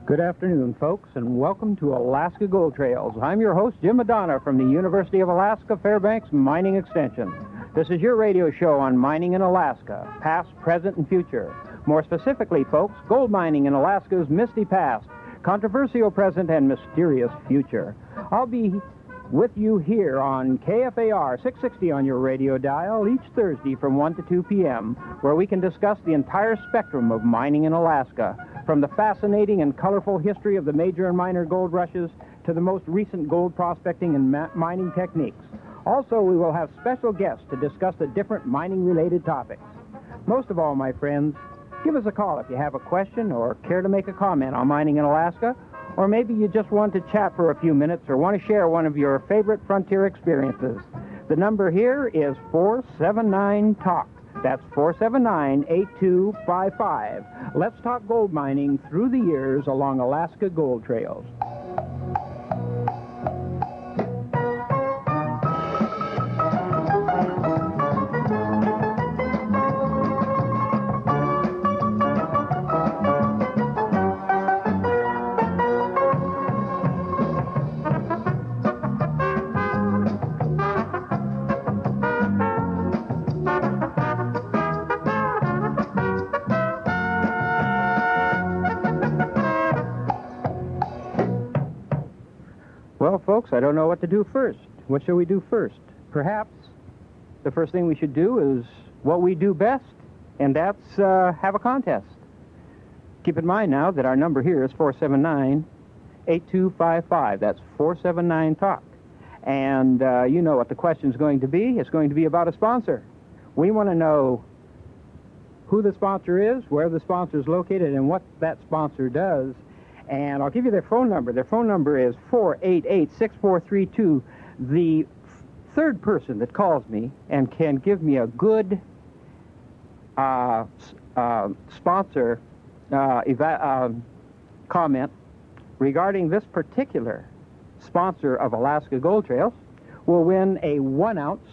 Good afternoon, folks, and welcome to Alaska Gold Trails. I'm your host, Jim Madonna, from the University of Alaska Fairbanks Mining Extension. This is your radio show on mining in Alaska, past, present, and future. More specifically, folks, gold mining in Alaska's misty past, controversial present, and mysterious future. I'll be with you here on KFAR 660 on your radio dial each Thursday from 1 to 2 p.m., where we can discuss the entire spectrum of mining in Alaska, from the fascinating and colorful history of the major and minor gold rushes to the most recent gold prospecting and mining techniques. Also, we will have special guests to discuss the different mining-related topics. Most of all, my friends, give us a call if you have a question or care to make a comment on mining in Alaska, or maybe you just want to chat for a few minutes or want to share one of your favorite frontier experiences. The number here is 479-TALK. That's 479-8255. Let's talk gold mining through the years along Alaska Gold Trails. Well, folks, I don't know what to do first. What shall we do first? Perhaps the first thing we should do is what we do best, and that's have a contest. Keep in mind now that our number here is 479-8255. That's 479-TALK. And you know what the question's going to be. It's going to be about a sponsor. We want to know who the sponsor is, where the sponsor is located, and what that sponsor does. And I'll give you their phone number. Their phone number is 488-6432. The third person that calls me and can give me a good sponsor comment regarding this particular sponsor of Alaska Gold Trails will win a 1-ounce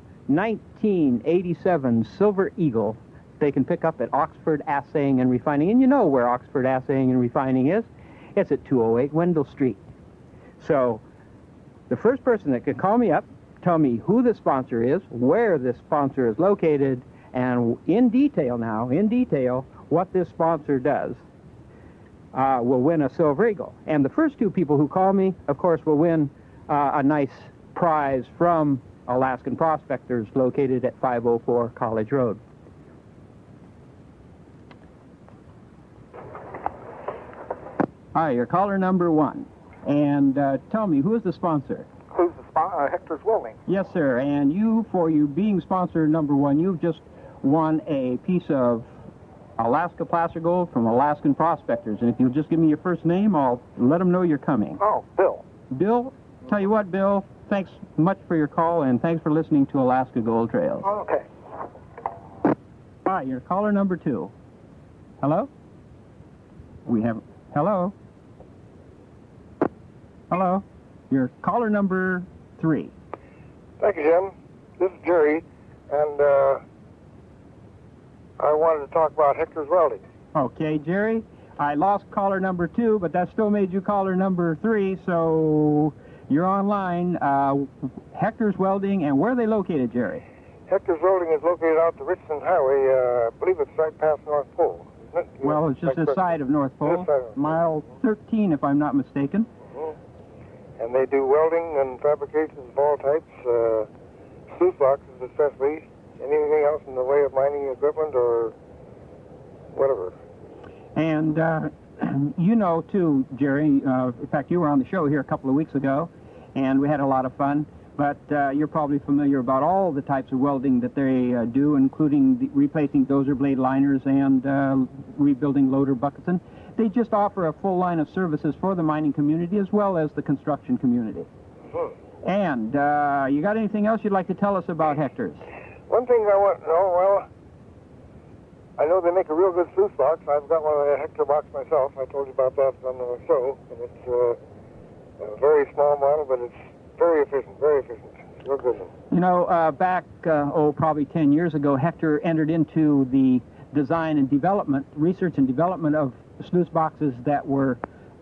1987 Silver Eagle they can pick up at Oxford Assaying and Refining. And you know where Oxford Assaying and Refining is. It's at 208 Wendell Street. So the first person that could call me up, tell me who the sponsor is, where this sponsor is located, and in detail, what this sponsor does, will win a Silver Eagle. And the first two people who call me, of course, will win a nice prize from Alaskan Prospectors located at 504 College Road. Hi, you're caller number one. And tell me, who is the sponsor? Who's the sponsor? Hector's Welding. Yes, sir. And you, for you being sponsor number one, you've just won a piece of Alaska placer gold from Alaskan Prospectors. And if you'll just give me your first name, I'll let them know you're coming. Oh, Bill. Bill? Tell you what, Bill, thanks much for your call, and thanks for listening to Alaska Gold Trails. Oh, okay. Hi, you're caller number two. Hello? We have... Hello? Hello? You're caller number 3. Thank you, Jim. This is Jerry, and I wanted to talk about Hector's Welding. Okay, Jerry. I lost caller number 2, but that still made you caller number 3, so you're online. Hector's Welding, and where are they located, Jerry? Hector's Welding is located out the Richmond Highway. I believe it's right past North Pole. Isn't it? Well, it's just this side of North Pole. Mile 13, if I'm not mistaken. Mm-hmm. And they do welding and fabrications of all types, sluice boxes especially, anything else in the way of mining equipment or whatever. And you know, too, Jerry, in fact, you were on the show here a couple of weeks ago, and we had a lot of fun, but you're probably familiar about all the types of welding that they do, including replacing dozer blade liners and rebuilding loader buckets. And they just offer a full line of services for the mining community as well as the construction community. Hmm. And you got anything else you'd like to tell us about Hector's? One thing I want to know, well, I know they make a real good sluice box. I've got one of the Hector box myself. I told you about that on the show. And it's a very small model, but it's very efficient, very efficient. Real good one. You know, back, probably 10 years ago, Hector entered into the design and development, research and development of sluice boxes that were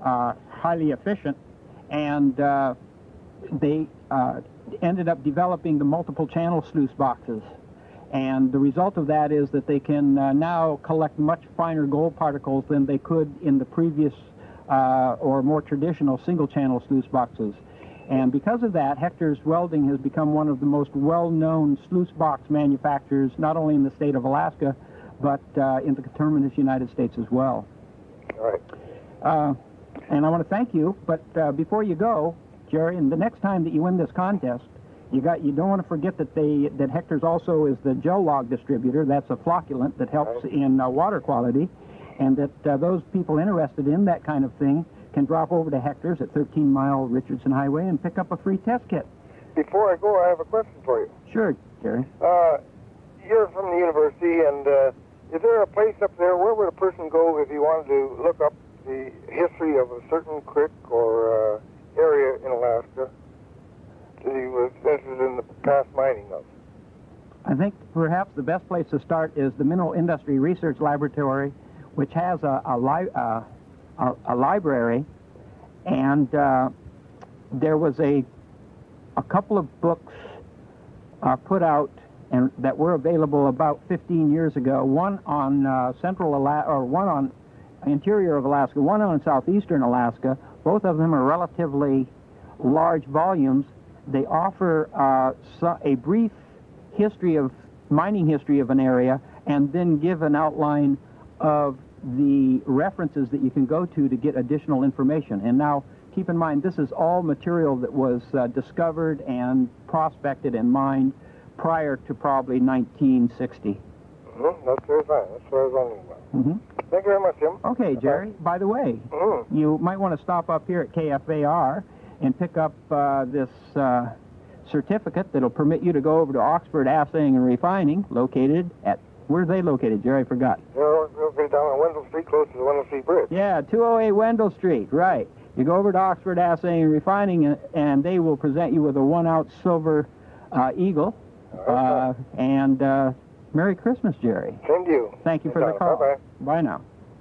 highly efficient, and they ended up developing the multiple channel sluice boxes. And the result of that is that they can now collect much finer gold particles than they could in the previous or more traditional single channel sluice boxes. And because of that, Hector's Welding has become one of the most well-known sluice box manufacturers, not only in the state of Alaska, but in the coterminous United States as well. All right. And I want to thank you, but before you go, Jerry, and the next time that you win this contest, you don't want to forget that Hector's also is the gel log distributor. That's a flocculant that helps in water quality, and that those people interested in that kind of thing can drop over to Hector's at 13 Mile Richardson Highway and pick up a free test kit. Before I go, I have a question for you. Sure, Jerry. You're from the university, and is there a place up there, where would a person go if he wanted to look up the history of a certain creek or area in Alaska that he was interested in the past mining of? I think perhaps the best place to start is the Mineral Industry Research Laboratory, which has a library, and there was a couple of books put out and that were available about 15 years ago. One on central Alaska, or one on interior of Alaska, one on southeastern Alaska. Both of them are relatively large volumes. They offer a brief mining history of an area, and then give an outline of the references that you can go to get additional information. And now, keep in mind, this is all material that was discovered and prospected and mined prior to probably 1960. That's very fine. That's what I was wondering about. Mm-hmm. Thank you very much, Jim. Okay, Jerry. By the way, you might want to stop up here at KFAR and pick up this certificate that'll permit you to go over to Oxford Assaying and Refining, located at, where's they located, Jerry? I forgot. They're located down on Wendell Street, close to the Wendell Street Bridge. Yeah, 208 Wendell Street, right. You go over to Oxford Assaying and Refining, and they will present you with a 1-ounce silver eagle. And Merry Christmas, Jerry. Same to you. Thank you for the call. Bye-bye. Bye now.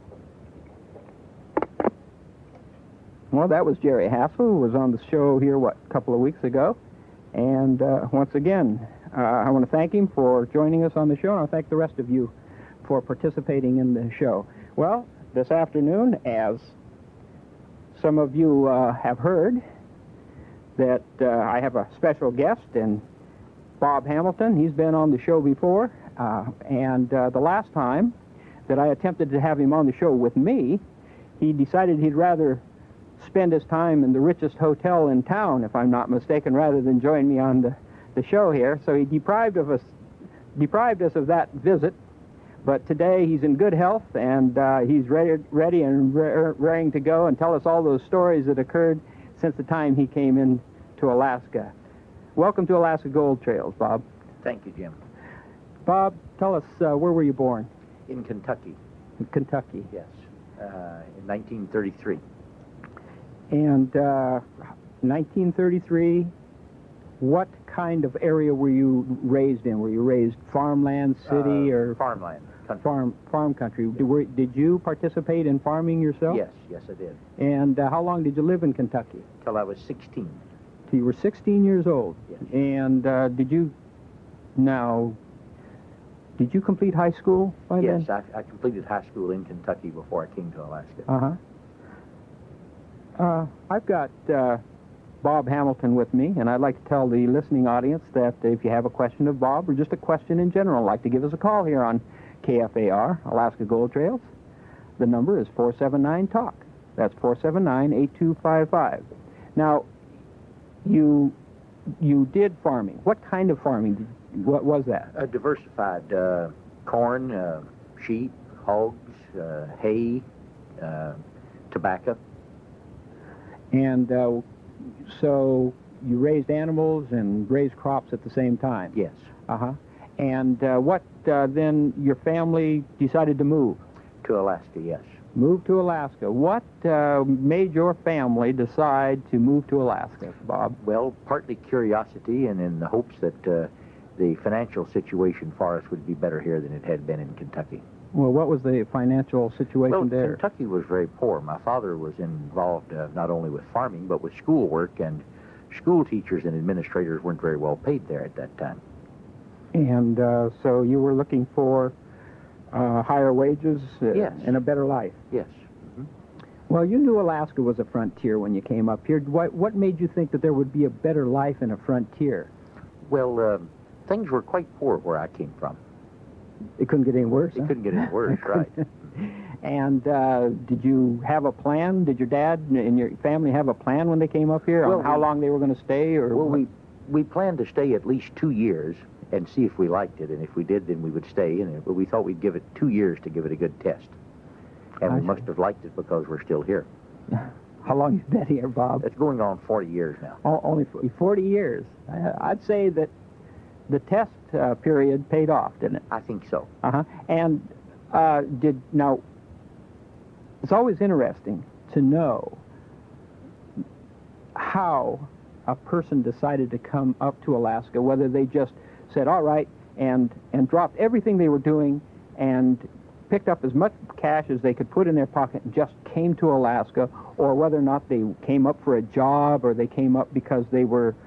Well, that was Jerry Hassel, who was on the show here, a couple of weeks ago. And once again, I want to thank him for joining us on the show, and I thank the rest of you for participating in the show. Well, this afternoon, as some of you have heard, that I have a special guest, and Bob Hamilton. He's been on the show before, and the last time that I attempted to have him on the show with me, he decided he'd rather spend his time in the richest hotel in town, if I'm not mistaken, rather than join me on the show here. So he deprived us of that visit. But today he's in good health, and he's ready and raring to go and tell us all those stories that occurred since the time he came in to Alaska. Welcome to Alaska Gold Trails, Bob. Thank you, Jim. Bob, tell us, where were you born? In Kentucky. In Kentucky. Yes, in 1933. And 1933, what kind of area were you raised in? Were you raised farmland, city, or farmland? Country. Farm country. Did you participate in farming yourself? Yes, I did. And how long did you live in Kentucky? Till I was 16. So you were 16 years old. Yes. And did you complete high school by then? Yes, I completed high school in Kentucky before I came to Alaska. I've got Bob Hamilton with me, and I'd like to tell the listening audience that if you have a question of Bob, or just a question in general, like to give us a call here on KFAR, Alaska Gold Trails. The number is 479-TALK. That's 479-8255. Now, you did farming. What kind of farming? What was that? Diversified. Corn, sheep, hogs, hay, tobacco. And so you raised animals and raised crops at the same time? Yes. And what then your family decided to move? To Alaska, yes. Move to Alaska. What made your family decide to move to Alaska, Bob? Well, partly curiosity and in the hopes that the financial situation for us would be better here than it had been in Kentucky. Well, what was the financial situation Well, there? Kentucky was very poor. My father was involved not only with farming, but with schoolwork, and school teachers and administrators weren't very well paid there at that time. And so you were looking for higher wages Yes. and a better life. Yes. Well, you knew Alaska was a frontier when you came up here. What made you think that there would be a better life in a frontier? Well, things were quite poor where I came from. It couldn't get any worse. It huh? couldn't get any worse, right. And did you have a plan? Did your dad and your family have a plan when they came up here Well, on how long they were going to stay? Or Well, we planned to stay at least 2 years and see if we liked it, and if we did, then we would stay. But we thought we'd give it 2 years to give it a good test. And I we see. must have liked it because we're still here. How long you been here, Bob? It's going on 40 years now. Only 40 years. I'd say that the test period paid off, didn't it? I think so. Uh-huh. And now, it's always interesting to know how a person decided to come up to Alaska, whether they just said, all right, and dropped everything they were doing and picked up as much cash as they could put in their pocket and just came to Alaska, or whether or not they came up for a job or they came up because they were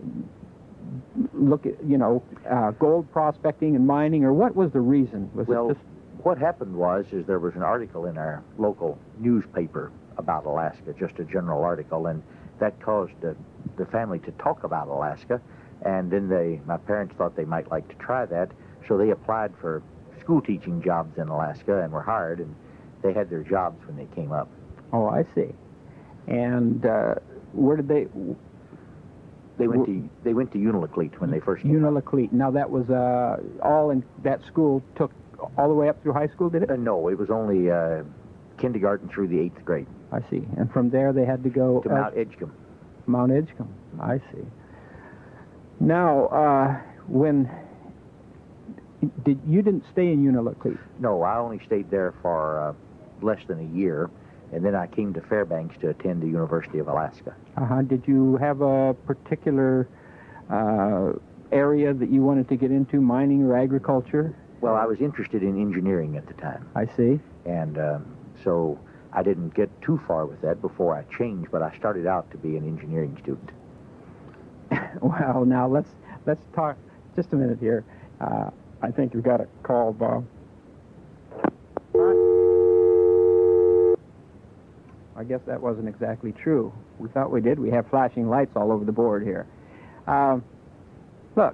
gold prospecting and mining, or what was the reason? Was Well, it just... what happened was there was an article in our local newspaper about Alaska, just a general article, and that caused the family to talk about Alaska, and then my parents thought they might like to try that, so they applied for school teaching jobs in Alaska and were hired, and they had their jobs when they came up. Oh, I see. And where did they... They went to Unalakleet when they first came up. Unalakleet. Now, that was all in that school took all the way up through high school, did it? No, it was only kindergarten through the 8th grade. I see. And from there they had to go... To Mount Edgecombe. Mount Edgecombe. I see. Now, you didn't stay in Unalakleet? No, I only stayed there for less than a year, and then I came to Fairbanks to attend the University of Alaska. Uh-huh. Did you have a particular area that you wanted to get into, mining or agriculture? Well, I was interested in engineering at the time, I see. and so I didn't get too far with that before I changed, but I started out to be an engineering student. Well, now let's talk just a minute here. I think you've got a call, Bob. I guess that wasn't exactly true. We thought we did. We have flashing lights all over the board here. Look,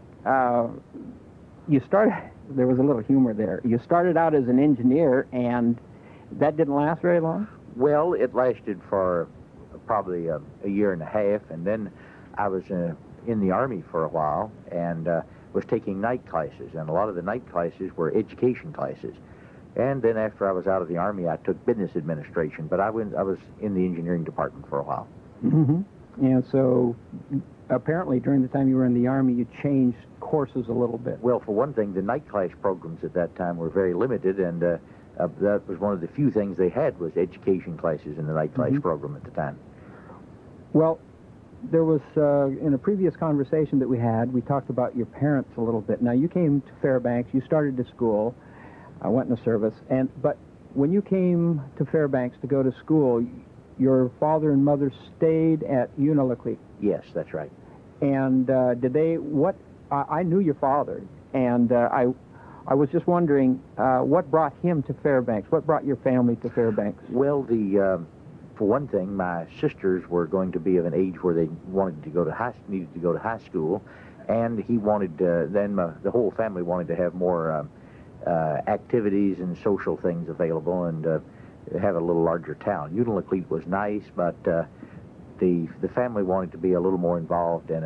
you started... There was a little humor there. You started out as an engineer, and that didn't last very long? Well, it lasted for probably a year and a half, and then I was in the Army for a while and was taking night classes, and a lot of the night classes were education classes. And then after I was out of the Army, I took business administration, but I was in the engineering department for a while. Mm-hmm. And so apparently during the time you were in the Army, you changed courses a little bit. Well, for one thing, the night class programs at that time were very limited, and that was one of the few things they had was education classes in the night class program at the time. Well, there was, in a previous conversation that we had, we talked about your parents a little bit. Now, you came to Fairbanks, you started to school, I went in the service, but when you came to Fairbanks to go to school, your father and mother stayed at Unalakleet. Yes, that's right. And I knew your father, and I was just wondering, what brought him to Fairbanks? What brought your family to Fairbanks? Well, for one thing, my sisters were going to be of an age where they needed to go to high school, and he wanted, the whole family wanted to have more activities and social things available, and have a little larger town. Unalakleet was nice, but the family wanted to be a little more involved in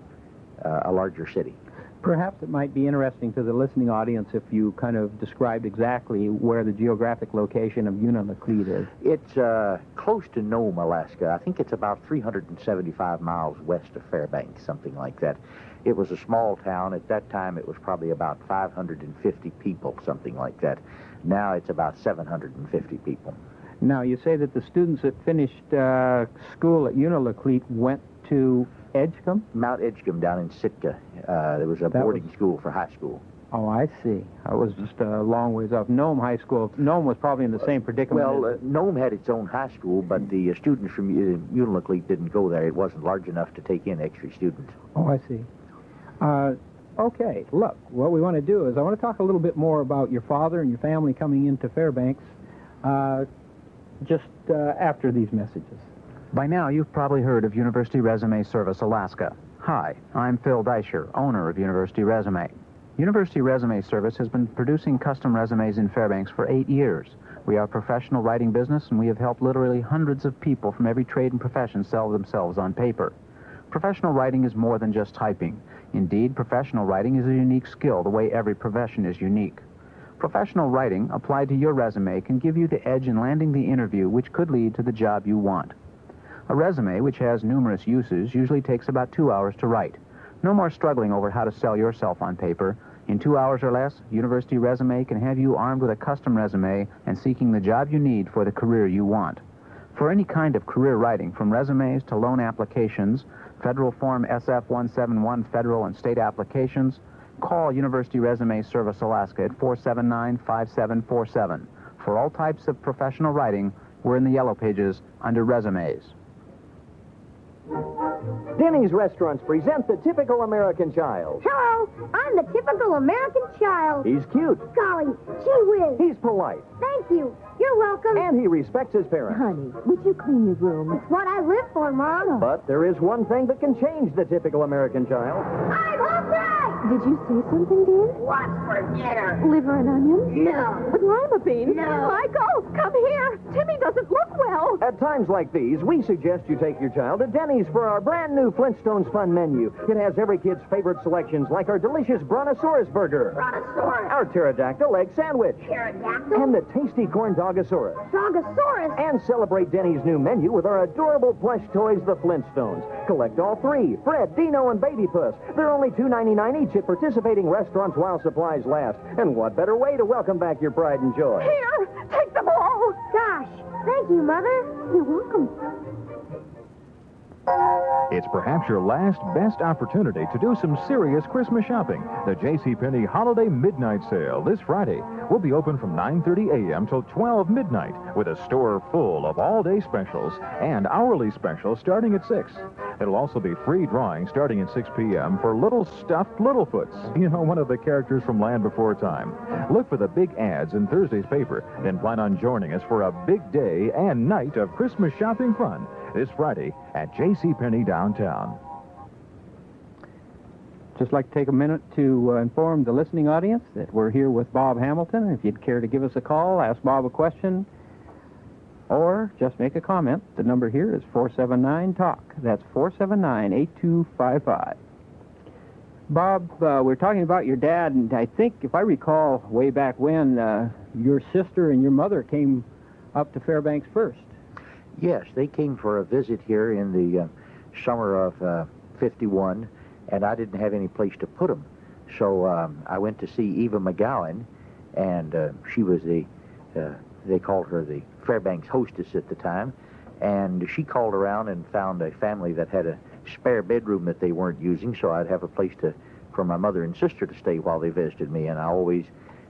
a larger city. Perhaps it might be interesting to the listening audience if you kind of described exactly where the geographic location of Unalakleet is. It's close to Nome, Alaska. I think it's about 375 miles west of Fairbanks, something like that. It was a small town. At that time, it was probably about 550 people, something like that. Now it's about 750 people. Now, you say that the students that finished school at Unalakleet went to Edgecombe? Mount Edgecombe down in Sitka. There was a boarding school for high school. Oh, I see. I was just a long ways off. Nome High School. Nome was probably in the same predicament. Well, Nome had its own high school, but the students from Unalakleet didn't go there. It wasn't large enough to take in extra students. Oh, I see. Okay, look, what we want to do is I want to talk a little bit more about your father and your family coming into Fairbanks just after these messages. By now, you've probably heard of University Resume Service Alaska. Hi, I'm Phil Deischer, owner of University Resume. University Resume Service has been producing custom resumes in Fairbanks for 8 years. We are a professional writing business, and we have helped literally hundreds of people from every trade and profession sell themselves on paper. Professional writing is more than just typing. Indeed, professional writing is a unique skill, the way every profession is unique. Professional writing, applied to your resume, can give you the edge in landing the interview which could lead to the job you want. A resume, which has numerous uses, usually takes about 2 hours to write. No more struggling over how to sell yourself on paper. In 2 hours or less, University Resume can have you armed with a custom resume and seeking the job you need for the career you want. For any kind of career writing, from resumes to loan applications, Federal Form SF-171 federal and state applications, call University Resume Service Alaska at 479-5747. For all types of professional writing, we're in the Yellow Pages under Resumes. Denny's Restaurants present the typical American child. Hello, I'm the typical American child. He's cute. Golly, gee whiz. He's polite. Thank you. You're welcome. And he respects his parents. Honey, would you clean your room? It's what I live for, Mom. But there is one thing that can change the typical American child. I'm hungry! Did you say something, dear? What's for dinner? Liver and onions? No. But lima beans? No. Michael, come here. Timmy doesn't look well. At times like these, we suggest you take your child to Denny's for our brand new Flintstones Fun menu. It has every kid's favorite selections, like our delicious Brontosaurus burger, Brontosaurus. our pterodactyl egg sandwich, Pterodactyl. and the tasty corn dogosaurus. Dogosaurus. And celebrate Denny's new menu with our adorable plush toys, the Flintstones. Collect all three, Fred, Dino, and Baby Puss. They're only $2.99 each at participating restaurants while supplies last. And what better way to welcome back your pride and joy? Here, take them all. Gosh, thank you, Mother. You're welcome. It's perhaps your last best opportunity to do some serious Christmas shopping. The JCPenney Holiday Midnight Sale this Friday will be open from 9:30 a.m. till 12 midnight with a store full of all-day specials and hourly specials starting at 6. It'll also be free drawing starting at 6 p.m. for little stuffed Littlefoots. You know, one of the characters from Land Before Time. Look for the big ads in Thursday's paper, then plan on joining us for a big day and night of Christmas shopping fun this Friday at JCPenney downtown. Just like to take a minute to inform the listening audience that we're here with Bob Hamilton. If you'd care to give us a call, ask Bob a question, or just make a comment, the number here is 479-TALK. That's 479-8255. Bob, we're talking about your dad, and I think, if I recall way back when, your sister and your mother came up to Fairbanks first. Yes, they came for a visit here in the summer of 51, and I didn't have any place to put them. So I went to see Eva McGowan, and she was they called her the Fairbanks hostess at the time, and she called around and found a family that had a spare bedroom that they weren't using, so I'd have a place for my mother and sister to stay while they visited me, and I always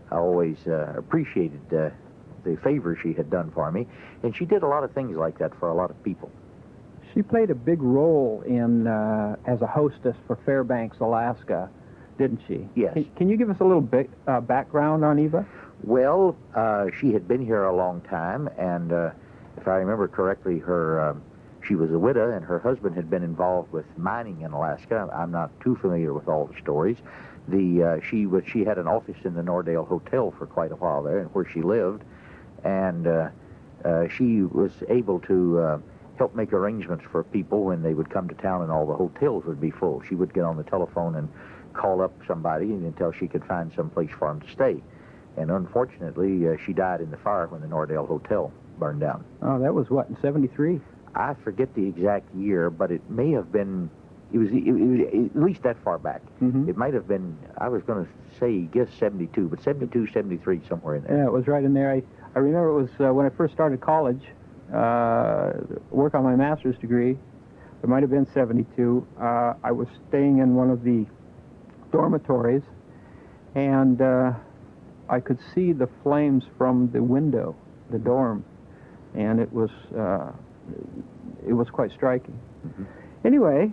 appreciated the favor she had done for me, and she did a lot of things like that for a lot of people. She played a big role in as a hostess for Fairbanks, Alaska, didn't she? Yes. Can you give us a little bit background on Eva? Well, she had been here a long time, and if I remember correctly, she was a widow, and her husband had been involved with mining in Alaska. I'm not too familiar with all the stories. She had an office in the Nordale Hotel for quite a while there, where she lived, and she was able to help make arrangements for people when they would come to town and all the hotels would be full. She would get on the telephone and call up somebody until she could find some place for them to stay. And unfortunately, she died in the fire when the Nordale Hotel burned down. Oh, that was what, in 73? I forget the exact year, but it may have been, it was at least that far back. Mm-hmm. It might have been, I was going to guess 72, but 72, 73, somewhere in there. Yeah, it was right in there. I remember it was when I first started college, work on my master's degree. It might have been 72. I was staying in one of the dormitories, and I could see the flames from the window, the dorm, and it was quite striking. Mm-hmm. Anyway,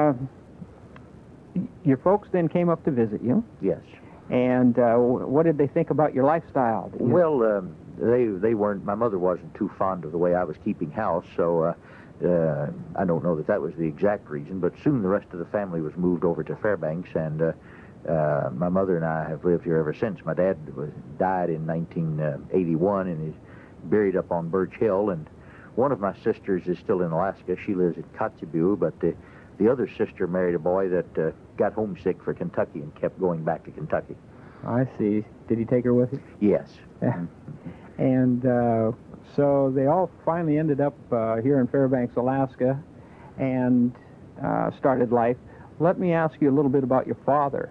your folks then came up to visit you, Yes. and what did they think about your lifestyle? Well, they weren't. My mother wasn't too fond of the way I was keeping house, so I don't know that was the exact reason. But soon the rest of the family was moved over to Fairbanks, and my mother and I have lived here ever since. My dad died in 1981 and is buried up on Birch Hill, and one of my sisters is still in Alaska. She lives at Kotzebue, but the other sister married a boy that got homesick for Kentucky and kept going back to Kentucky. I see. Did he take her with you? Yes. And so they all finally ended up here in Fairbanks, Alaska, and started life. Let me ask you a little bit about your father.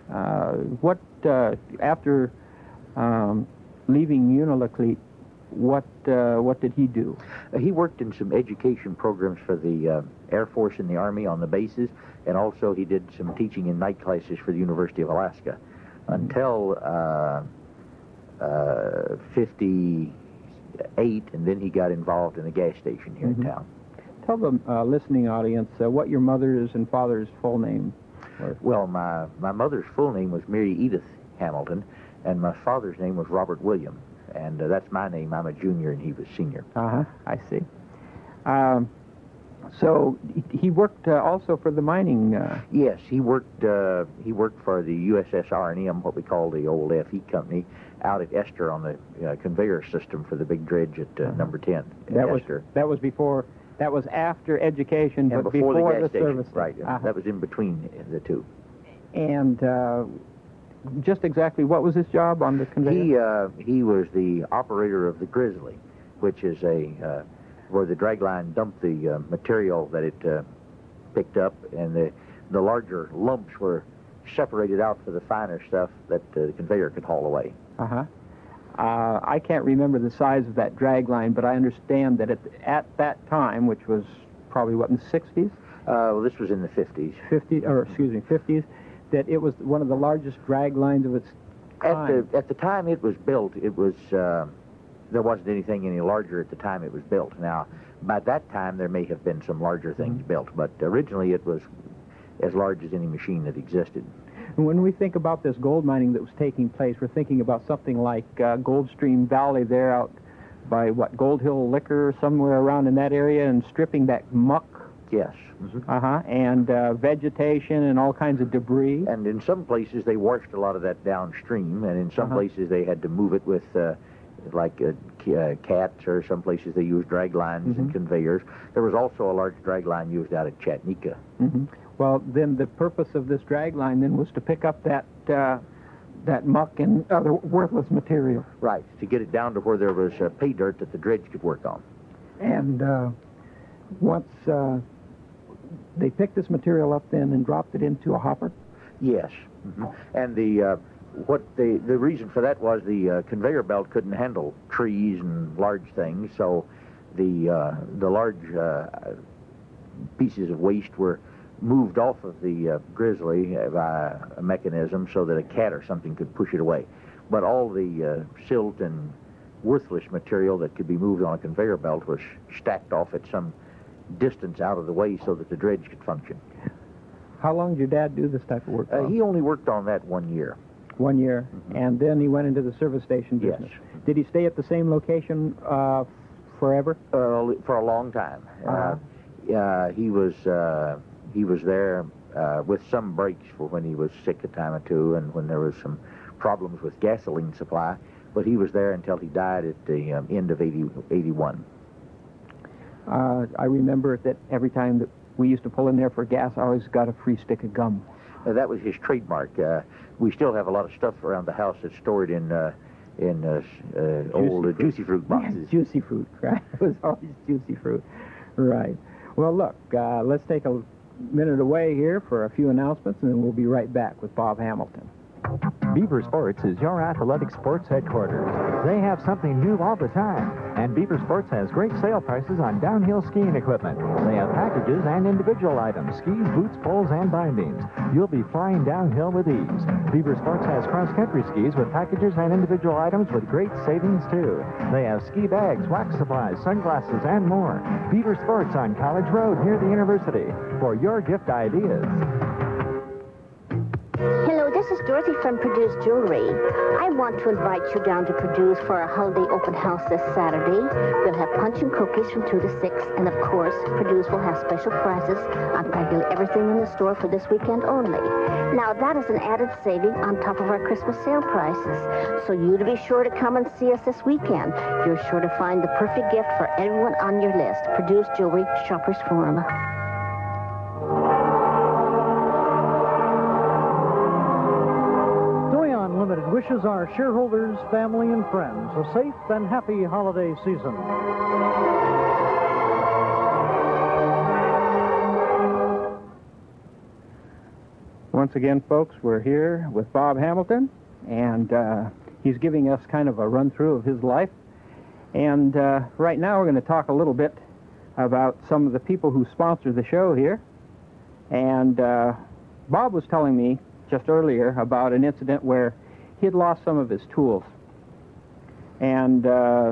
After leaving Unalakleet, what did he do? He worked in some education programs for the Air Force and the Army on the bases, and also he did some teaching in night classes for the University of Alaska until 58, and then he got involved in a gas station here in town. Tell the listening audience what your mother's and father's full name were. Well, my mother's full name was Mary Edith Hamilton, and my father's name was Robert William. And that's my name. I'm a junior, and he was senior. I see. So he worked also for the mining. Yes, he worked for the USS R&M, what we call the old FE company, out at Esther on the conveyor system for the big dredge at number 10. That was after education, and but before the gas station. service. Right. That was in between the two. And just exactly what was his job on the conveyor? He was the operator of the Grizzly, which is where the dragline dumped the material that it picked up, and the larger lumps were separated out for the finer stuff that the conveyor could haul away. I can't remember the size of that drag line, but I understand that at that time, which was probably, in the 60s? Well, this was in the 50s. 50s, that it was one of the largest drag lines of its kind. At the time it was built, it was there wasn't anything any larger at the time it was built. Now, by that time, there may have been some larger things built, but originally it was as large as any machine that existed. And when we think about this gold mining that was taking place, we're thinking about something like Goldstream Valley there out by, Gold Hill Liquor, somewhere around in that area, and stripping that muck. Yes. And vegetation and all kinds of debris. And in some places, they washed a lot of that downstream, and in some places, they had to move it with, cats, or some places they used drag lines and conveyors. There was also a large drag line used out at Chattanooga. Well, then the purpose of this drag line then was to pick up that muck and other worthless material. Right, to get it down to where there was pay dirt that the dredge could work on. And once they picked this material up then and dropped it into a hopper? Yes. And the reason for that was the conveyor belt couldn't handle trees and large things, so the large pieces of waste were moved off of the Grizzly by a mechanism so that a cat or something could push it away. But all the silt and worthless material that could be moved on a conveyor belt was stacked off at some distance out of the way so that the dredge could function. How long did your dad do this type of work? He only worked on that 1 year. 1 year, and then he went into the service station business. Yes. Did he stay at the same location forever? For a long time. He was there with some breaks for when he was sick a time or two and when there was some problems with gasoline supply, but he was there until he died at the end of 81. I remember that every time that we used to pull in there for gas, I always got a free stick of gum. That was his trademark. We still have a lot of stuff around the house that's stored in old Juicy Fruit boxes. Juicy Fruit, right? It was always Juicy Fruit. Right. Well, look, let's take a minute away here for a few announcements, and then we'll be right back with Bob Hamilton. Beaver Sports is your athletic sports headquarters. They have something new all the time, and Beaver Sports has great sale prices on downhill skiing equipment. They have packages and individual items, skis, boots, poles, and bindings. You'll be flying downhill with ease. Beaver Sports has cross-country skis with packages and individual items with great savings, too. They have ski bags, wax supplies, sunglasses, and more. Beaver Sports on College Road near the university for your gift ideas. Hello, this is Dorothy from Purdue's Jewelry. I want to invite you down to Purdue's for our holiday open house this Saturday. We'll have punch and cookies from 2 to 6, and of course, Purdue's will have special prices on practically everything in the store for this weekend only. Now, that is an added saving on top of our Christmas sale prices. So you to be sure to come and see us this weekend. You're sure to find the perfect gift for everyone on your list. Purdue's Jewelry, Shoppers Forum. Limited wishes our shareholders, family, and friends a safe and happy holiday season. Once again, folks, we're here with Bob Hamilton, and he's giving us kind of a run-through of his life. And right now we're going to talk a little bit about some of the people who sponsor the show here. And Bob was telling me just earlier about an incident where he had lost some of his tools. And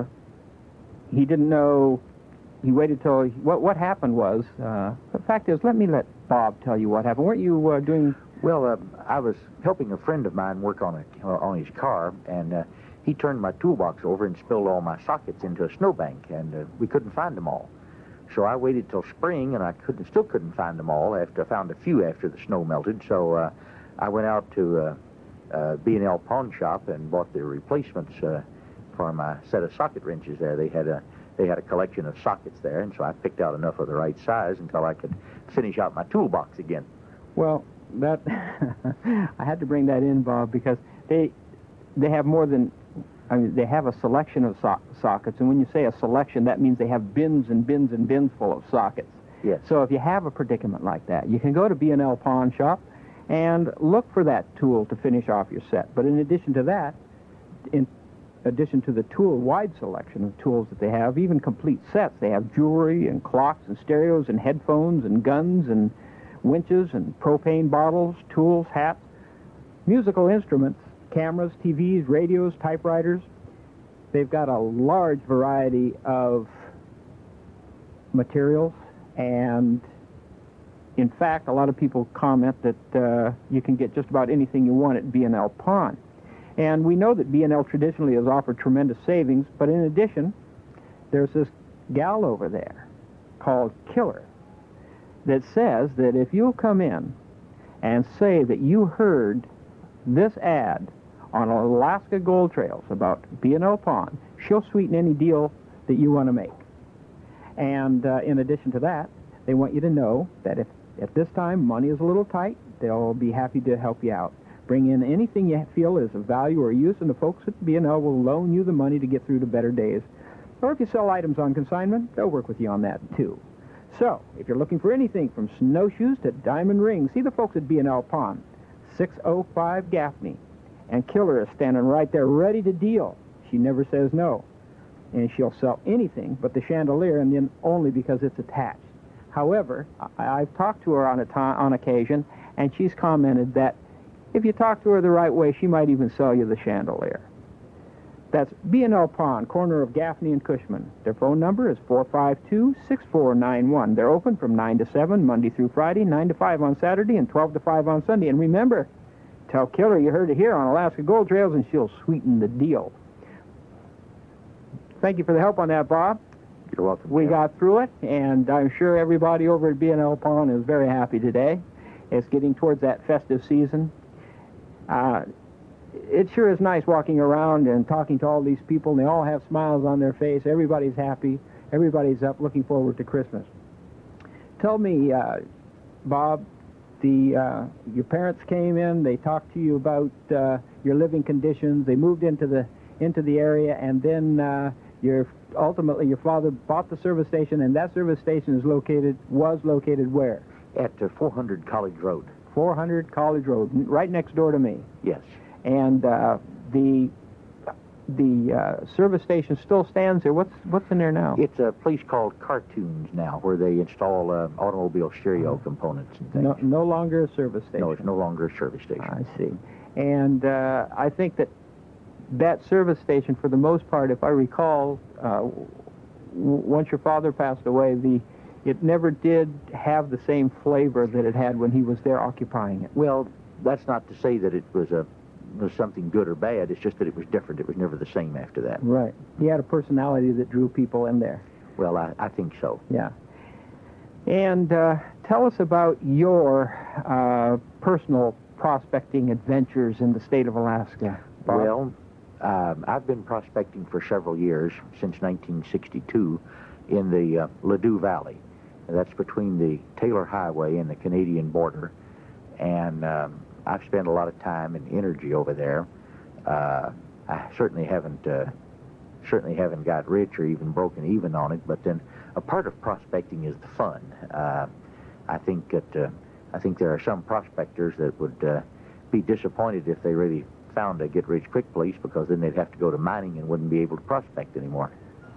he didn't know, he waited till, what happened was, the fact is, let Bob tell you what happened. Weren't you doing... Well, I was helping a friend of mine work on his car, and he turned my toolbox over and spilled all my sockets into a snowbank, and we couldn't find them all. So I waited till spring, and I still couldn't find them all. After I found a few after the snow melted, so I went out to B&L Pawn Shop and bought the replacements for my set of socket wrenches there. They had a collection of sockets there, and so I picked out enough of the right size until I could finish out my toolbox again. Well, that I had to bring that in, Bob, because they have more than, I mean, they have a selection of sockets, and when you say a selection, that means they have bins and bins and bins full of sockets. Yes. So if you have a predicament like that, you can go to B&L Pawn Shop and look for that tool to finish off your set. But in addition to that, in addition to the wide selection of tools that they have, even complete sets, they have jewelry and clocks and stereos and headphones and guns and winches and propane bottles, tools, hats, musical instruments, cameras, TVs, radios, typewriters. They've got a large variety of materials, and in fact, a lot of people comment that you can get just about anything you want at B&L Pawn. And we know that B&L traditionally has offered tremendous savings, but in addition, there's this gal over there called Killer that says that if you'll come in and say that you heard this ad on Alaska Gold Trails about B&L Pawn, she'll sweeten any deal that you want to make. And in addition to that, they want you to know that if at this time money is a little tight, they'll be happy to help you out. Bring in anything you feel is of value or use, and the folks at B&L will loan you the money to get through to better days. Or if you sell items on consignment, they'll work with you on that, too. So, if you're looking for anything from snowshoes to diamond rings, see the folks at B&L Pawn, 605 Gaffney. And Killer is standing right there ready to deal. She never says no. And she'll sell anything but the chandelier, and then only because it's attached. However, I've talked to her on occasion, and she's commented that if you talk to her the right way, she might even sell you the chandelier. That's B&L Pawn, corner of Gaffney and Cushman. Their phone number is 452-6491. They're open from 9 to 7, Monday through Friday, 9 to 5 on Saturday, and 12 to 5 on Sunday. And remember, tell Killer you heard it here on Alaska Gold Trails, and she'll sweeten the deal. Thank you for the help on that, Bob. You're welcome. We got through it, and I'm sure everybody over at B&L Pawn is very happy today. It's getting towards that festive season. It sure is nice walking around and talking to all these people, and they all have smiles on their face. Everybody's happy. Everybody's up looking forward to Christmas. Tell me, Bob, your parents came in, they talked to you about your living conditions, they moved into the area, and then ultimately your father bought the service station, and that service station was located where? At 400 College Road. 400 College Road, right next door to me. Yes. And the service station still stands there. What's in there now? It's a place called Cartoons now, where they install automobile stereo components and things. No longer a service station. No, it's no longer a service station. I see. And I think that service station, for the most part, if I recall, once your father passed away, it never did have the same flavor that it had when he was there occupying it. Well, that's not to say that it was something good or bad. It's just that it was different. It was never the same after that. Right. He had a personality that drew people in there. Well, I think so. Yeah. And tell us about your personal prospecting adventures in the state of Alaska, Bob. Well, I've been prospecting for several years, since 1962, in the Ladue Valley. That's between the Taylor Highway and the Canadian border. And I've spent a lot of time and energy over there. I certainly haven't got rich or even broken even on it. But then a part of prospecting is the fun. I think there are some prospectors that would be disappointed if they really found a get-rich-quick place, because then they'd have to go to mining and wouldn't be able to prospect anymore.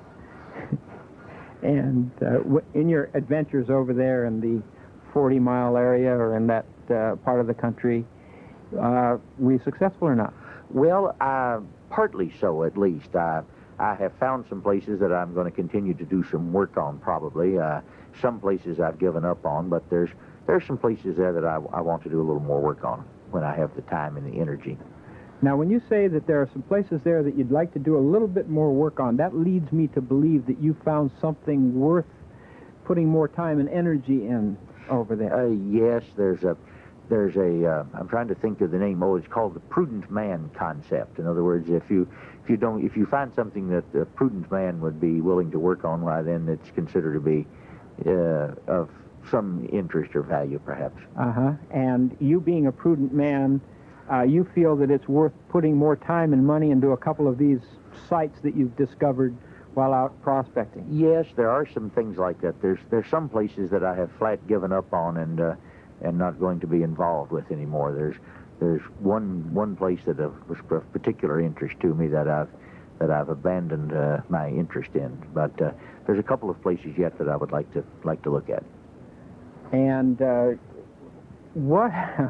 And in your adventures over there in the 40-mile area or in that part of the country, were you successful or not? Well, partly so, at least. I have found some places that I'm going to continue to do some work on, probably. Some places I've given up on, but there's some places there that I want to do a little more work on when I have the time and the energy. Now, when you say that there are some places there that you'd like to do a little bit more work on, that leads me to believe that you found something worth putting more time and energy in over there. Yes, there's a I'm trying to think of the name. Oh, it's called the prudent man concept. In other words, if you find something that a prudent man would be willing to work on, why then it's considered to be of some interest or value, perhaps. And you being a prudent man, you feel that it's worth putting more time and money into a couple of these sites that you've discovered while out prospecting. Yes, there are some things like that. There's some places that I have flat given up on and not going to be involved with anymore. There's one place that was of particular interest to me that I've abandoned my interest in. But there's a couple of places yet that I would like to look at. And what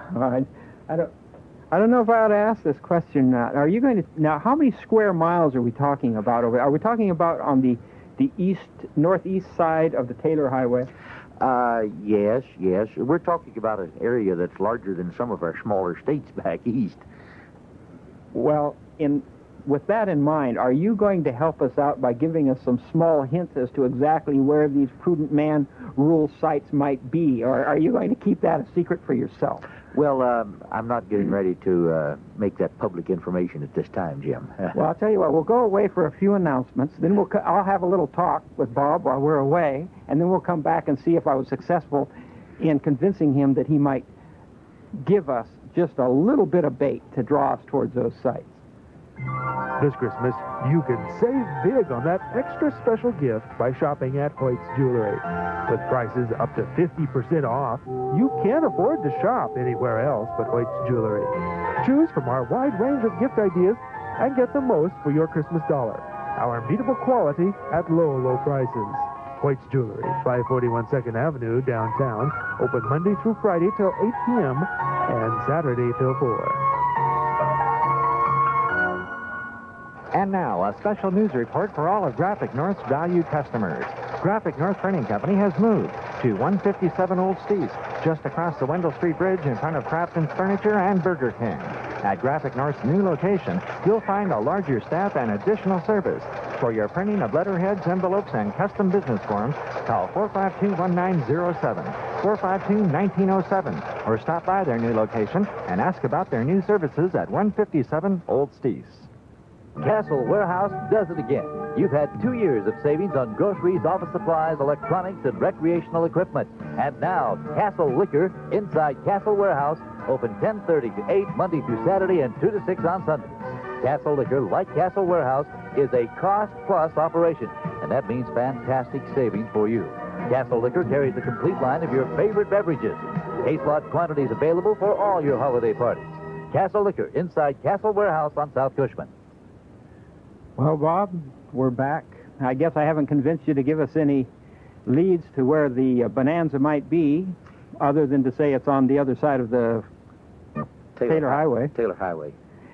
I don't know if I ought to ask this question now. Are you going to now? How many square miles are we talking about over? Are we talking about on the northeast side of the Taylor Highway? Yes. We're talking about an area that's larger than some of our smaller states back east. Well, with that in mind, are you going to help us out by giving us some small hints as to exactly where these prudent man rule sites might be, or are you going to keep that a secret for yourself? Well, I'm not getting ready to make that public information at this time, Jim. Well, I'll tell you what, we'll go away for a few announcements, then I'll have a little talk with Bob while we're away, and then we'll come back and see if I was successful in convincing him that he might give us just a little bit of bait to draw us towards those sites. This Christmas, you can save big on that extra special gift by shopping at Hoyt's Jewelry. With prices up to 50% off, you can't afford to shop anywhere else but Hoyt's Jewelry. Choose from our wide range of gift ideas and get the most for your Christmas dollar. Our unbeatable quality at low, low prices. Hoyt's Jewelry, 541 2nd Avenue, downtown. Open Monday through Friday till 8 p.m. and Saturday till 4. And now, a special news report for all of Graphic North's valued customers. Graphic North Printing Company has moved to 157 Old Steeves, just across the Wendell Street Bridge in front of Crafton's Furniture and Burger King. At Graphic North's new location, you'll find a larger staff and additional service. For your printing of letterheads, envelopes, and custom business forms, call 452-1907, 452-1907, or stop by their new location and ask about their new services at 157 Old Steeves. Castle Warehouse does it again. You've had 2 years of savings on groceries, office supplies, electronics, and recreational equipment. And now, Castle Liquor inside Castle Warehouse, open 10:30 to 8 Monday through Saturday and 2 to 6 on Sundays. Castle Liquor, like Castle Warehouse, is a cost-plus operation, and that means fantastic savings for you. Castle Liquor carries a complete line of your favorite beverages. Case lot quantities available for all your holiday parties. Castle Liquor, inside Castle Warehouse on South Cushman. Well, Bob, we're back. I guess I haven't convinced you to give us any leads to where the bonanza might be, other than to say it's on the other side of the Taylor Highway. Taylor Highway.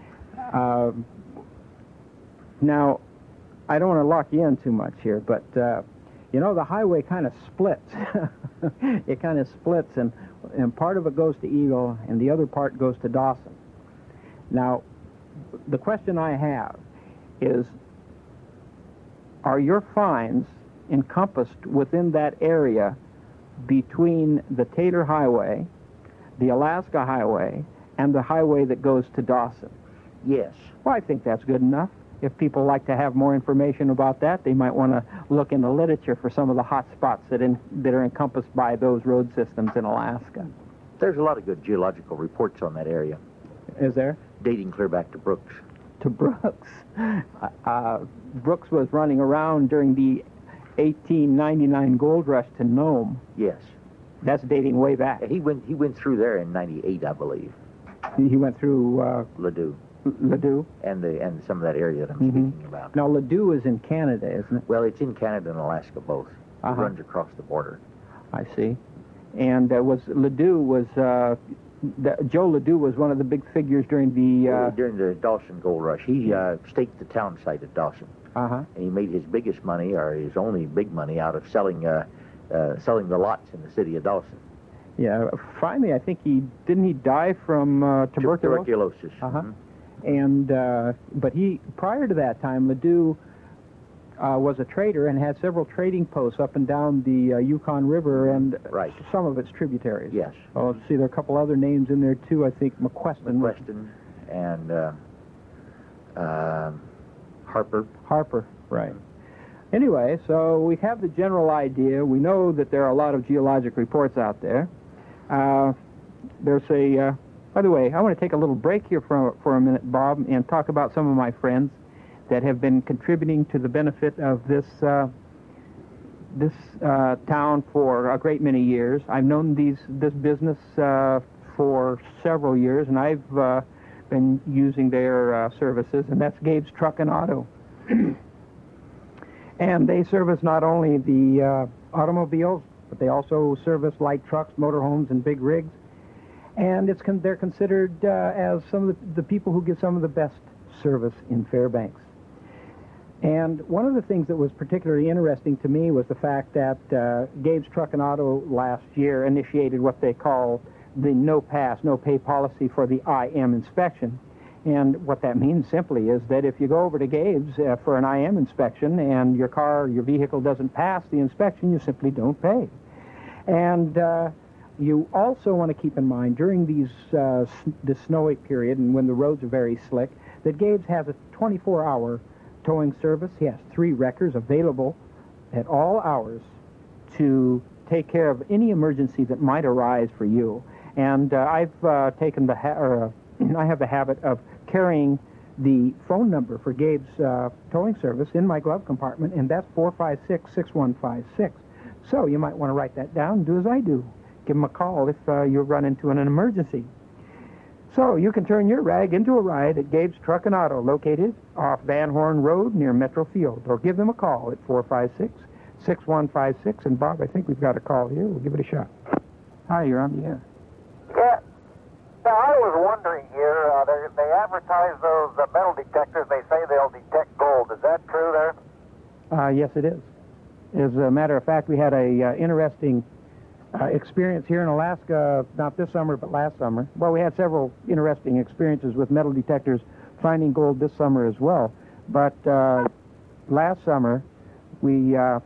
Now, I don't want to lock you in too much here, but, you know, the highway kind of splits. It kind of splits, and part of it goes to Eagle, and the other part goes to Dawson. Now, the question I have is, are your finds encompassed within that area between the Taylor Highway, the Alaska Highway, and the highway that goes to Dawson? Yes. Well, I think that's good enough. If people like to have more information about that, they might want to look in the literature for some of the hot spots that are encompassed by those road systems in Alaska. There's a lot of good geological reports on that area. Is there? Dating clear back to Brooks. To Brooks. Brooks was running around during the 1899 gold rush to Nome. Yes. That's dating way back. He went through there in '98, I believe. He went through Ladue. Ladue? And some of that area that I'm speaking about. Now, Ladue is in Canada, isn't it? Well, it's in Canada and Alaska both. It runs across the border. I see. And Joe Ladue was one of the big figures during the Dawson Gold Rush. He staked the town site at Dawson. And he made his biggest money, or his only big money, out of selling the lots in the city of Dawson. Yeah. Finally, I think he die from tuberculosis. Tuberculosis. And but prior to that time, Ladue was a trader and had several trading posts up and down the Yukon River and some of its tributaries. Yes. Oh, see, there are a couple other names in there too. I think McQuestion. And Harper. Harper, right. Anyway, so we have the general idea. We know that there are a lot of geologic reports out there. By the way, I want to take a little break here for a minute, Bob, and talk about some of my friends that have been contributing to the benefit of this town for a great many years. I've known this business for several years, and I've been using their services, and that's Gabe's Truck and Auto. And they service not only the automobiles, but they also service light trucks, motorhomes, and big rigs. And they're considered as some of the people who give some of the best service in Fairbanks. And one of the things that was particularly interesting to me was the fact that Gabe's Truck and Auto last year initiated what they call the no pass, no pay policy for the IM inspection. And what that means simply is that if you go over to Gabe's for an IM inspection and your vehicle doesn't pass the inspection, you simply don't pay. And you also want to keep in mind during this snowy period and when the roads are very slick, that Gabe's has a 24-hour towing service. He has 3 wreckers available at all hours to take care of any emergency that might arise for you. And I've taken I have the habit of carrying the phone number for Gabe's towing service in my glove compartment, and that's 456-6156. So you might want to write that down and do as I do. Give them a call if you run into an emergency. So you can turn your rag into a ride at Gabe's Truck and Auto, located off Van Horn Road near Metro Field, or give them a call at 456-6156. And Bob, I think we've got a call here. We'll give it a shot. Hi, you're on the air. Yeah. Now, I was wondering here, they advertise those metal detectors. They say they'll detect gold. Is that true there? Yes, it is. As a matter of fact, we had a interesting experience here in Alaska, not this summer, but last summer. Well, we had several interesting experiences with metal detectors finding gold this summer as well. But last summer, we had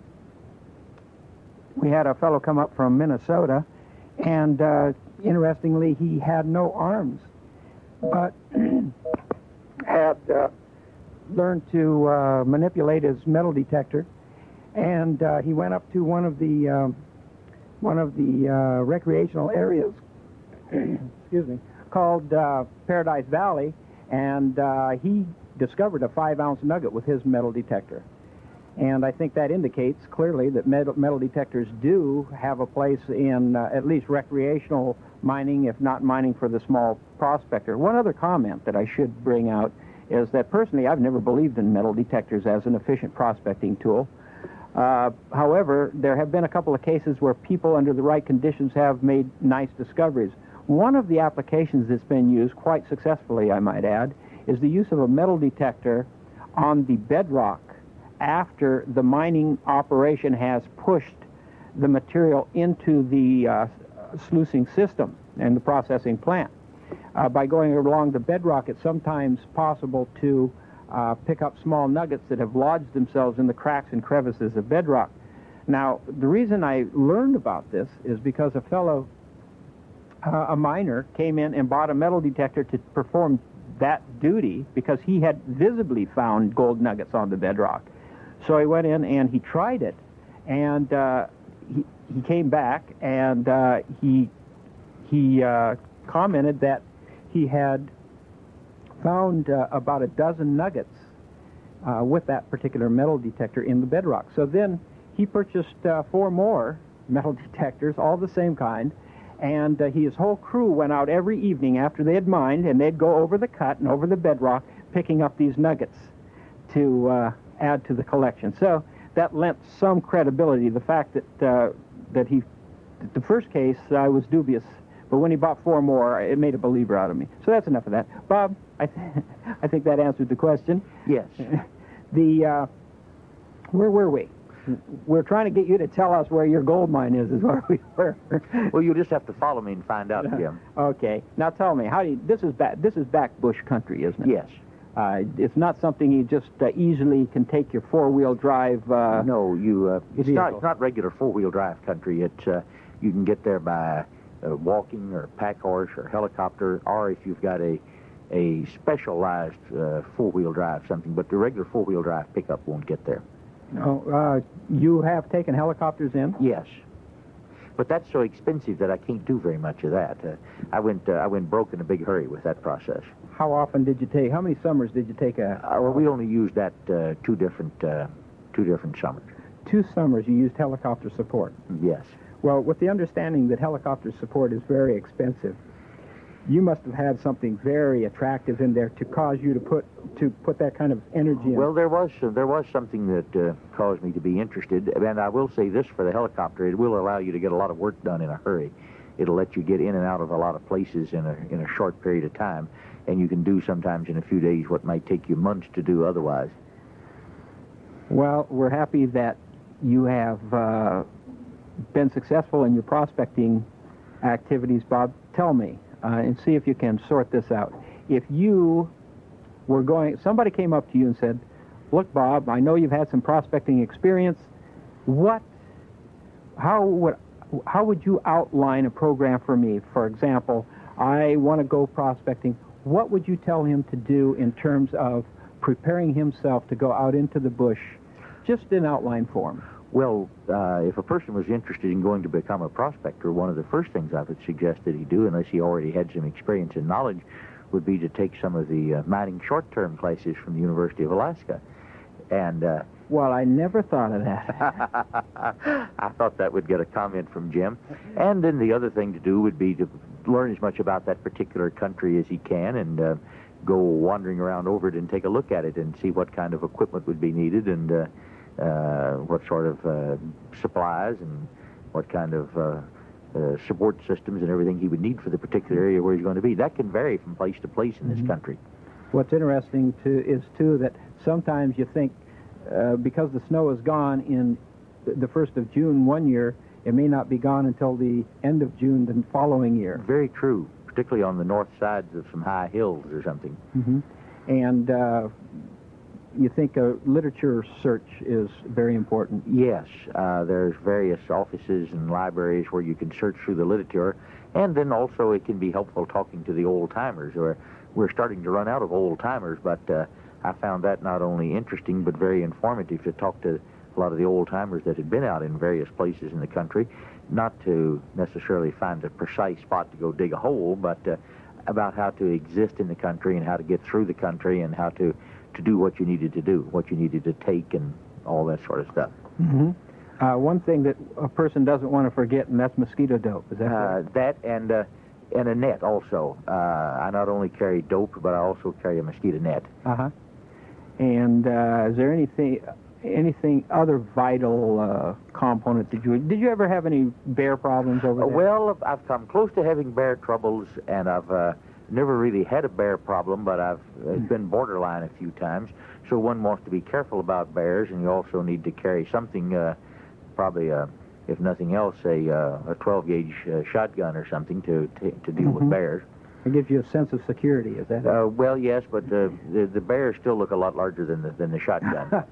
a fellow come up from Minnesota, and interestingly, he had no arms, but had learned to manipulate his metal detector, and he went up to one of the recreational areas, excuse me, called Paradise Valley, and he discovered a 5-ounce nugget with his metal detector. And I think that indicates clearly that metal detectors do have a place in at least recreational mining, if not mining for the small prospector. One other comment that I should bring out is that personally I've never believed in metal detectors as an efficient prospecting tool. However, there have been a couple of cases where people under the right conditions have made nice discoveries. One of the applications that's been used quite successfully, I might add, is the use of a metal detector on the bedrock after the mining operation has pushed the material into the sluicing system and the processing plant. By going along the bedrock, it's sometimes possible to pick up small nuggets that have lodged themselves in the cracks and crevices of bedrock. Now, the reason I learned about this is because a miner came in and bought a metal detector to perform that duty because he had visibly found gold nuggets on the bedrock. So he went in and he tried it, and he came back and he commented that he had found about a dozen nuggets with that particular metal detector in the bedrock. So then he purchased 4 more metal detectors, all the same kind, and his whole crew went out every evening after they had mined, and they'd go over the cut and over the bedrock picking up these nuggets to add to the collection. So that lent some credibility. The fact that the first case I was dubious, but when he bought 4 more, it made a believer out of me. So that's enough of that. Bob, I think that answered the question. Yes. Where were we? We're trying to get you to tell us where your gold mine is where we were. Well, you'll just have to follow me and find out, Jim. Okay. Now tell me, this is back bush country, isn't it? Yes. It's not something you just easily can take your 4-wheel drive. No, it's not regular 4-wheel drive country. It's you can get there by walking or pack horse or helicopter, or if you've got a specialized 4-wheel drive something. But the regular 4-wheel drive pickup won't get there. No, you have taken helicopters in? Yes, but that's so expensive that I can't do very much of that. I went broke in a big hurry with that process. How often did you take? How many summers did you take well, we only used that two different summers. 2 summers you used helicopter support? Yes. Well, with the understanding that helicopter support is very expensive, you must have had something very attractive in there to cause you to put that kind of energy in. Well, there was something that caused me to be interested, and I will say this for the helicopter: it will allow you to get a lot of work done in a hurry. It'll let you get in and out of a lot of places in a short period of time, and you can do sometimes in a few days what might take you months to do otherwise. Well, we're happy that you have been successful in your prospecting activities, Bob. Tell me. And see if you can sort this out. If you were somebody came up to you and said, "Look, Bob, I know you've had some prospecting experience. How would you outline a program for me? For example, I want to go prospecting. What would you tell him to do in terms of preparing himself to go out into the bush, just in outline form?" Well, if a person was interested in going to become a prospector, one of the first things I would suggest that he do, unless he already had some experience and knowledge, would be to take some of the mining short-term classes from the University of Alaska. And well, I never thought of that. I thought that would get a comment from Jim. And then the other thing to do would be to learn as much about that particular country as he can, and go wandering around over it and take a look at it and see what kind of equipment would be needed, and what sort of supplies and what kind of support systems and everything he would need for the particular area where he's going to be. That can vary from place to place in this country. What's interesting is that sometimes you think because the snow is gone in the 1st of June one year, it may not be gone until the end of June the following year. Very true, particularly on the north sides of some high hills or something. Mm-hmm. And you think a literature search is very important? Yes. There's various offices and libraries where you can search through the literature, and then also it can be helpful talking to the old-timers. We're starting to run out of old-timers, but I found that not only interesting but very informative to talk to a lot of the old-timers that had been out in various places in the country, not to necessarily find a precise spot to go dig a hole, but about how to exist in the country and how to get through the country and how to do what you needed to do, what you needed to take and all that sort of stuff. Mm-hmm. One thing that a person doesn't want to forget, and that's mosquito dope. Is that right? That and a net also. I not only carry dope, but I also carry a mosquito net. Uh-huh. And is there anything other vital component that did you ever have any bear problems over there? Well, I've come close to having bear troubles, and I've never really had a bear problem, but it's been borderline a few times. So one wants to be careful about bears, and you also need to carry something, probably, if nothing else, a 12-gauge shotgun or something to deal with bears. It gives you a sense of security, is that it? Well, yes, but the bears still look a lot larger than the shotgun.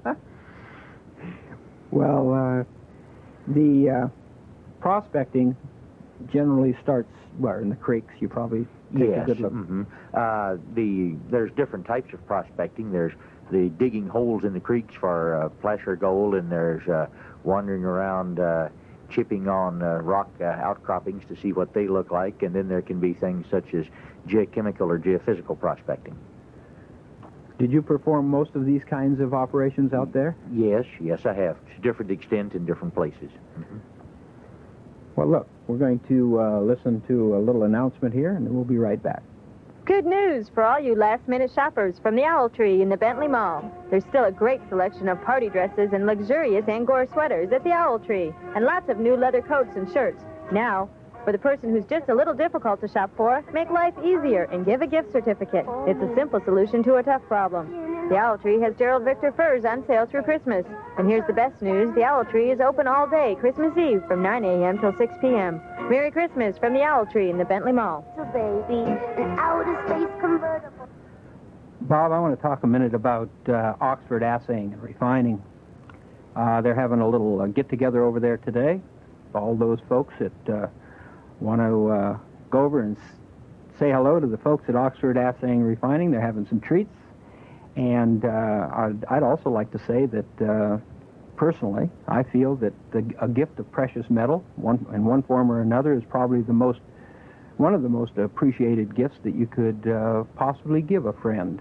Well, the prospecting generally starts in the creeks. You probably take a good look. Mm-hmm. There's different types of prospecting. There's the digging holes in the creeks for placer gold, and there's wandering around chipping on rock outcroppings to see what they look like, and then there can be things such as geochemical or geophysical prospecting. Did you perform most of these kinds of operations out there? Yes, I have. To different extent in different places. Mm-hmm. Well, look, we're going to listen to a little announcement here, and then we'll be right back. Good news for all you last-minute shoppers from the Owl Tree in the Bentley Mall. There's still a great selection of party dresses and luxurious Angora sweaters at the Owl Tree, and lots of new leather coats and shirts. Now, for the person who's just a little difficult to shop for, make life easier and give a gift certificate. It's a simple solution to a tough problem. The Owl Tree has Gerald Victor furs on sale through Christmas. And here's the best news. The Owl Tree is open all day, Christmas Eve, from 9 a.m. till 6 p.m. Merry Christmas from the Owl Tree in the Bentley Mall. Baby, an outer space convertible. Bob, I want to talk a minute about Oxford Assaying and Refining. They're having a little get-together over there today. All those folks that want to go over and say hello to the folks at Oxford Assaying and Refining. They're having some treats. And I'd also like to say that, personally, I feel that a gift of precious metal, in one form or another, is probably one of the most appreciated gifts that you could possibly give a friend.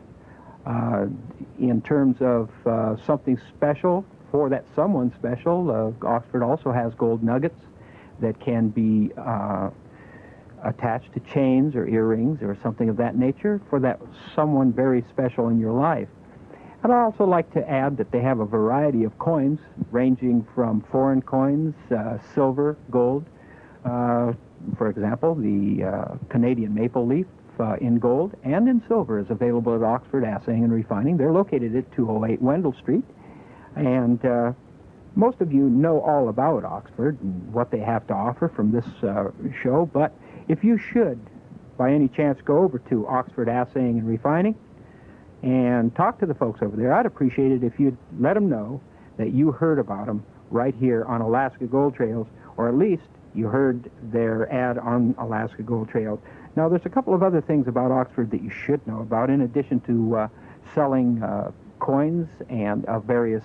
In terms of something special, for that someone special, Oxford also has gold nuggets that can be attached to chains or earrings or something of that nature for that someone very special in your life. And I'd also like to add that they have a variety of coins ranging from foreign coins, silver, gold. For example, the Canadian maple leaf in gold and in silver is available at Oxford Assaying and Refining. They're located at 208 Wendell Street. And most of you know all about Oxford and what they have to offer from this show, but if you should, by any chance, go over to Oxford Assaying and Refining and talk to the folks over there, I'd appreciate it if you'd let them know that you heard about them right here on Alaska Gold Trails, or at least you heard their ad on Alaska Gold Trails. Now, there's a couple of other things about Oxford that you should know about, in addition to selling coins and of various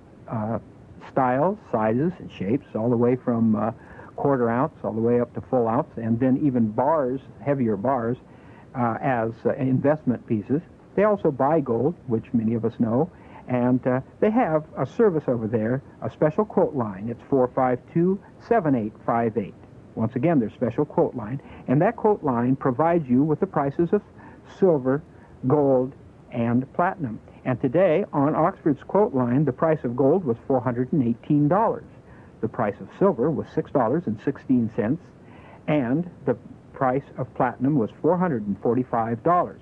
styles, sizes, and shapes, all the way from quarter ounce all the way up to full ounce, and then even bars, heavier bars, as investment pieces. They also buy gold, which many of us know, and they have a service over there, a special quote line. It's 452-7858. Once again, their special quote line, and that quote line provides you with the prices of silver, gold, and platinum. And today, on Oxford's quote line, the price of gold was $418. The price of silver was $6.16, and the price of platinum was $445.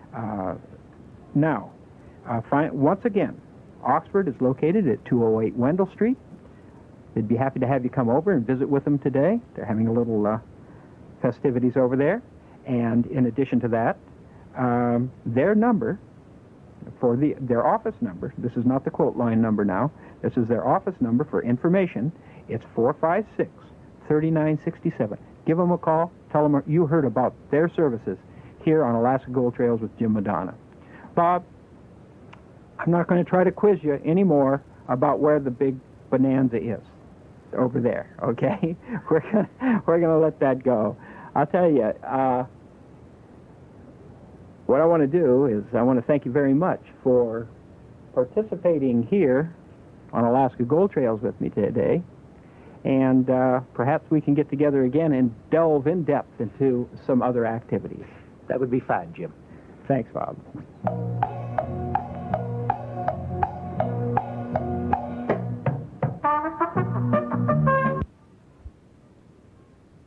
Once again, Oxford is located at 208 Wendell Street. They'd be happy to have you come over and visit with them today. They're having a little festivities over there. And in addition to that, their number, for their office number, this is not the quote line number now, this is their office number for information. It's 456-3967. Give them a call. Tell them you heard about their services here on Alaska Gold Trails with Jim Madonna. Bob, I'm not going to try to quiz you anymore about where the big bonanza is over there, okay? We're gonna let that go. I'll tell you, what I want to do is I want to thank you very much for participating here on Alaska Gold Trails with me today. And perhaps we can get together again and delve in depth into some other activities. That would be fine, Jim. Thanks, Bob.